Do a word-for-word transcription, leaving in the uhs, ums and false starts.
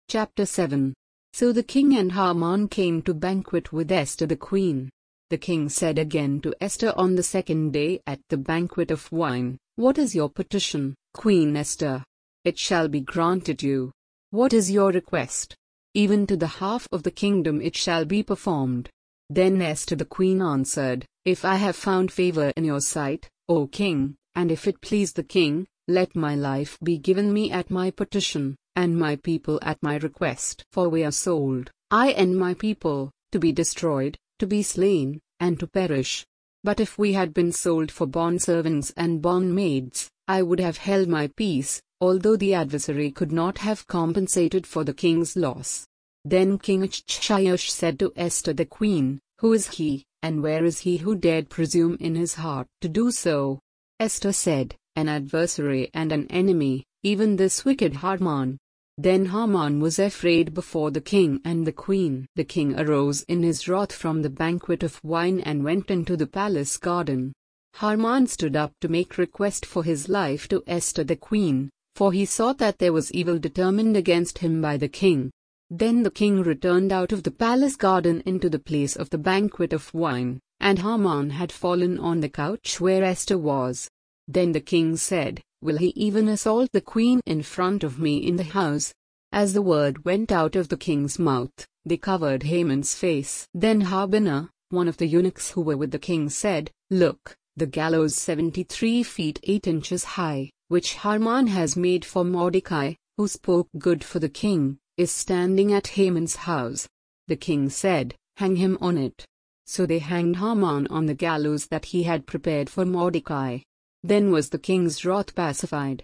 Chapter seven. So the king and Haman came to banquet with Esther the queen. The king said again to Esther on the second day at the banquet of wine, "What is your petition, Queen Esther? It shall be granted you. What is your request? Even to the half of the kingdom it shall be performed." Then Esther the queen answered, "If I have found favor in your sight, O king, and if it please the king, let my life be given me at my petition, and my people at my request. For we are sold, I and my people, to be destroyed, to be slain, and to perish. But if we had been sold for bondservants and bondmaids, I would have held my peace, although the adversary could not have compensated for the king's loss." Then King Ahasuerus said to Esther the queen, "Who is he, and where is he who dared presume in his heart to do so?" Esther said, "An adversary and an enemy, even this wicked Haman." Then Haman was afraid before the king and the queen. The king arose in his wrath from the banquet of wine and went into the palace garden. Haman stood up to make request for his life to Esther the queen, for he saw that there was evil determined against him by the king. Then the king returned out of the palace garden into the place of the banquet of wine, and Haman had fallen on the couch where Esther was. Then the king said, "Will he even assault the queen in front of me in the house?" As the word went out of the king's mouth, they covered Haman's face. Then Harbona, one of the eunuchs who were with the king, said, "Look, the gallows seventy-three feet eight inches high, which Haman has made for Mordecai, who spoke good for the king, is standing at Haman's house." The king said, "Hang him on it." So they hanged Haman on the gallows that he had prepared for Mordecai. Then was the king's wrath pacified.